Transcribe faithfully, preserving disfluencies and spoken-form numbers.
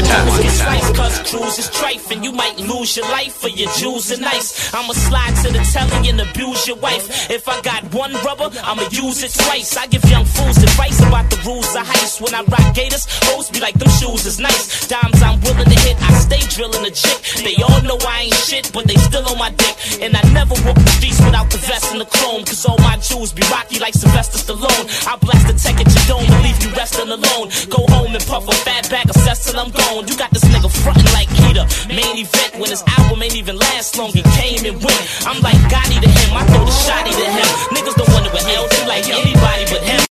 It's nice cause cruise is trife and you might lose your life for your jewels and ice. I'ma slide to the telly and abuse your wife. If I got one rubber, I'ma use it twice. I give young fools advice about the rules of heist. When I rock gators, hoes be like them shoes is nice. Dimes I'm willing to hit, I stay drilling a chick. They all know I ain't shit, but they still on my dick. And I never walk the streets without the vest and the chrome, cause all my jewels be rocky like Sylvester Stallone. I blast the tech at your dome and leave you resting alone. Go home and puff a fat bag of cess till I'm gone. You got this nigga frontin' like Keita, main event, when his album ain't even last long, he came and went. I'm like Gotti to him, I throw the shotty to him. Niggas don't wonder what else, he like anybody but him.